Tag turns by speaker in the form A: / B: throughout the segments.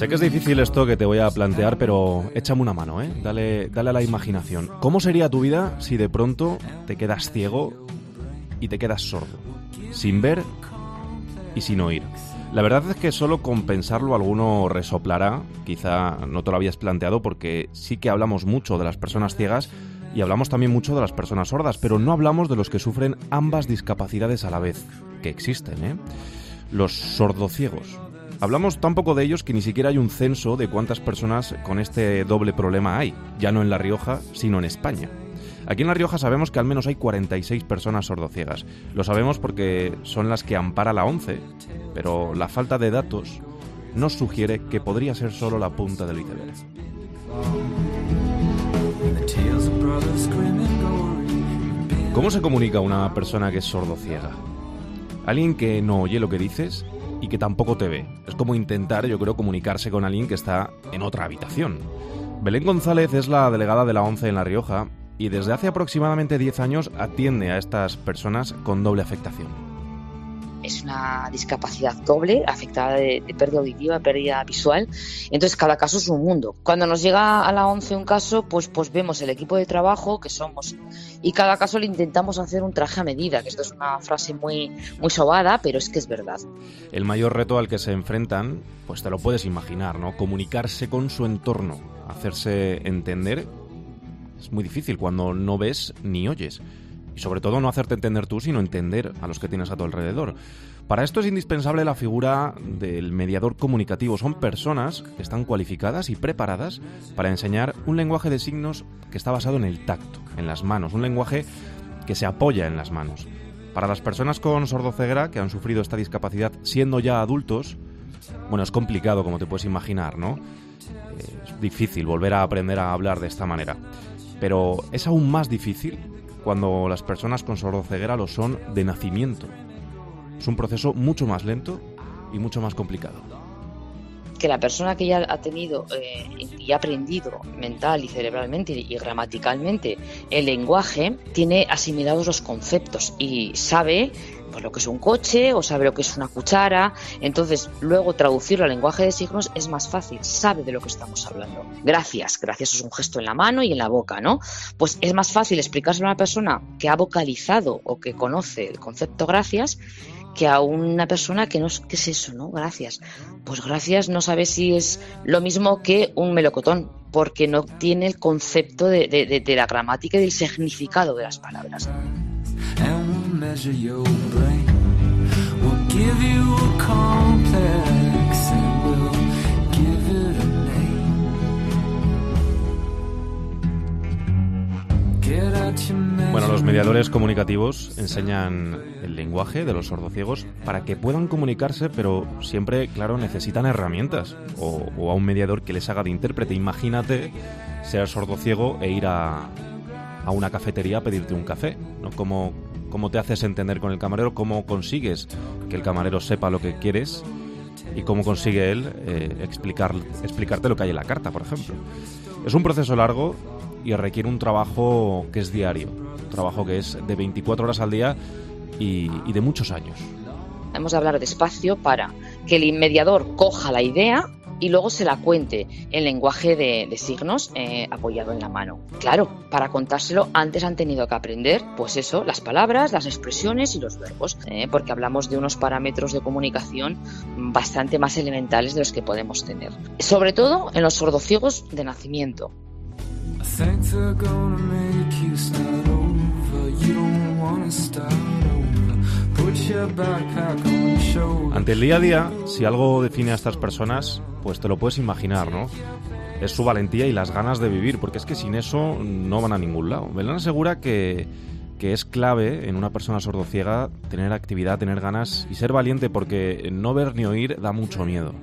A: Sé que es difícil esto que te voy a plantear, pero échame una mano, ¿eh? Dale a la imaginación. ¿Cómo sería tu vida si de pronto te quedas ciego y te quedas sordo? Sin ver y sin oír. La verdad es que solo con pensarlo alguno resoplará. Quizá no te lo habías planteado porque sí que hablamos mucho de las personas ciegas y hablamos también mucho de las personas sordas, pero no hablamos de los que sufren ambas discapacidades a la vez, que existen, ¿eh? Los sordociegos. Hablamos tan poco de ellos que ni siquiera hay un censo de cuántas personas con este doble problema hay, ya no en La Rioja, sino en España. Aquí en La Rioja sabemos que al menos hay 46 personas sordociegas. Lo sabemos porque son las que ampara la ONCE, pero la falta de datos nos sugiere que podría ser solo la punta del iceberg. ¿Cómo se comunica una persona que es sordociega? Alguien que no oye lo que dices y que tampoco te ve. Es como intentar, yo creo, comunicarse con alguien que está en otra habitación. Belén González es la delegada de la ONCE en La Rioja y desde hace aproximadamente 10 años atiende a estas personas con doble afectación.
B: Es una discapacidad doble, afectada de pérdida auditiva, pérdida visual. Entonces, cada caso es un mundo. Cuando nos llega a la ONCE un caso, pues vemos el equipo de trabajo que somos y cada caso le intentamos hacer un traje a medida, que esto es una frase muy sobada, pero es que es verdad.
A: El mayor reto al que se enfrentan, pues te lo puedes imaginar, ¿no? Comunicarse con su entorno, hacerse entender. Es muy difícil cuando no ves ni oyes. Y sobre todo no hacerte entender tú, sino entender a los que tienes a tu alrededor. Para esto es indispensable la figura del mediador comunicativo. Son personas que están cualificadas y preparadas para enseñar un lenguaje de signos que está basado en el tacto, en las manos, un lenguaje que se apoya en las manos. Para las personas con sordoceguera que han sufrido esta discapacidad siendo ya adultos, bueno, es complicado, como te puedes imaginar, ¿no? Es difícil volver a aprender a hablar de esta manera. Pero es aún más difícil cuando las personas con sordoceguera lo son de nacimiento. Es un proceso mucho más lento y mucho más complicado.
B: Que la persona que ya ha tenido y ha aprendido mental y cerebralmente y gramaticalmente el lenguaje, tiene asimilados los conceptos y sabe pues lo que es un coche o sabe lo que es una cuchara. Entonces, luego traducirlo al lenguaje de signos es más fácil, sabe de lo que estamos hablando. Gracias es un gesto en la mano y en la boca, ¿no? Pues es más fácil explicárselo a una persona que ha vocalizado o que conoce el concepto gracias que a una persona que no, ¿qué es eso, no? Gracias. Pues gracias no sabe si es lo mismo que un melocotón, porque no tiene el concepto de la gramática y del significado de las palabras.
A: Bueno, los mediadores comunicativos enseñan el lenguaje de los sordociegos para que puedan comunicarse, pero siempre, claro, necesitan herramientas o a un mediador que les haga de intérprete. Imagínate ser sordociego e ir a una cafetería a pedirte un café, ¿no? ¿Cómo te haces entender con el camarero? ¿Cómo consigues que el camarero sepa lo que quieres? ¿Y cómo consigue él explicarte lo que hay en la carta, por ejemplo? Es un proceso largo y requiere un trabajo que es diario, un trabajo que es de 24 horas al día y de muchos años.
B: Hemos de hablar despacio para que el mediador coja la idea y luego se la cuente en lenguaje de signos apoyado en la mano. Claro, para contárselo antes han tenido que aprender, pues eso, las palabras, las expresiones y los verbos, porque hablamos de unos parámetros de comunicación bastante más elementales de los que podemos tener. Sobre todo en los sordociegos de nacimiento.
A: Ante el día a día, si algo define a estas personas, pues te lo puedes imaginar, ¿no? Es su valentía y las ganas de vivir, porque es que sin eso no van a ningún lado. Belén asegura que es clave en una persona sordociega tener actividad, tener ganas y ser valiente, porque no ver ni oír da mucho miedo.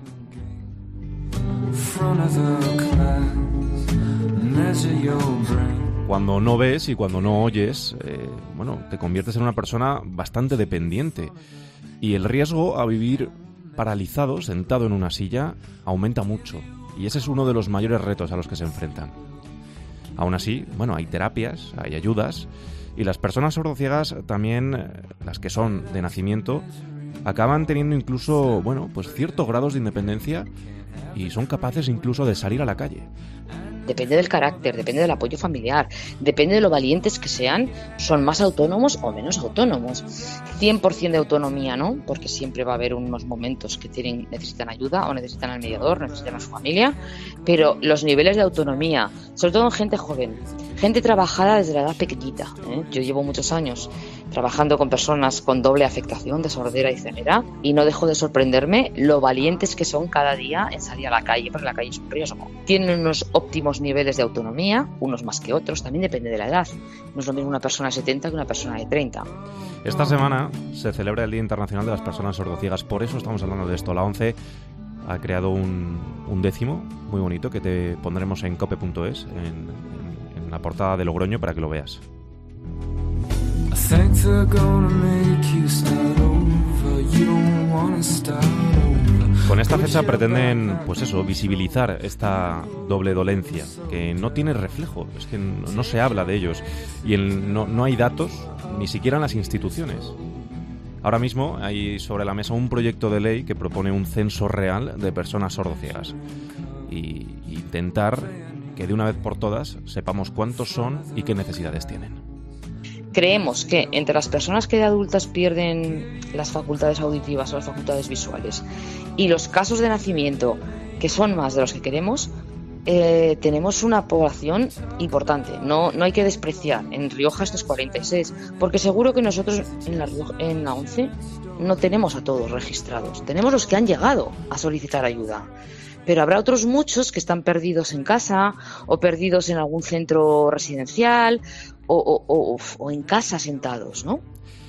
A: Cuando no ves y cuando no oyes, te conviertes en una persona bastante dependiente y el riesgo a vivir paralizado, sentado en una silla, aumenta mucho y ese es uno de los mayores retos a los que se enfrentan. Aún así, hay terapias, hay ayudas y las personas sordociegas también, las que son de nacimiento, acaban teniendo incluso, bueno, pues ciertos grados de independencia y son capaces incluso de salir a la calle.
B: Depende del carácter, depende del apoyo familiar, depende de lo valientes que sean, son más autónomos o menos autónomos. 100% de autonomía, ¿no? Porque siempre va a haber unos momentos que necesitan ayuda o necesitan al mediador, necesitan a su familia, pero los niveles de autonomía, sobre todo en gente joven, gente trabajada desde la edad pequeñita, ¿eh? Yo llevo muchos años trabajando con personas con doble afectación de sordera y ceguera y no dejo de sorprenderme lo valientes que son cada día en salir a la calle, porque la calle es un riesgo. Tienen unos óptimos niveles de autonomía, unos más que otros, también depende de la edad. No es lo mismo una persona de 70 que una persona de 30.
A: Esta semana se celebra el Día Internacional de las Personas Sordociegas, por eso estamos hablando de esto. La ONCE ha creado un décimo muy bonito que te pondremos en cope.es, en la portada de Logroño, para que lo veas. Con esta fecha pretenden, pues eso, visibilizar esta doble dolencia, que no tiene reflejo, es que no se habla de ellos y no hay datos, ni siquiera en las instituciones. Ahora mismo hay sobre la mesa un proyecto de ley que propone un censo real de personas sordociegas y intentar que de una vez por todas sepamos cuántos son y qué necesidades tienen.
B: Creemos que entre las personas que de adultas pierden las facultades auditivas o las facultades visuales y los casos de nacimiento, que son más de los que queremos, tenemos una población importante. No hay que despreciar. En Rioja esto es 46, porque seguro que nosotros en la ONCE no tenemos a todos registrados. Tenemos los que han llegado a solicitar ayuda. Pero habrá otros muchos que están perdidos en casa o perdidos en algún centro residencial o en casa sentados, ¿no?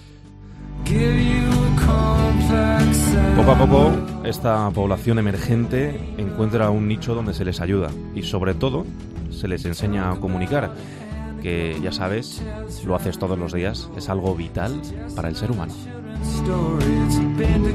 A: Poco a poco, esta población emergente encuentra un nicho donde se les ayuda y, sobre todo, se les enseña a comunicar, que, ya sabes, lo haces todos los días, es algo vital para el ser humano.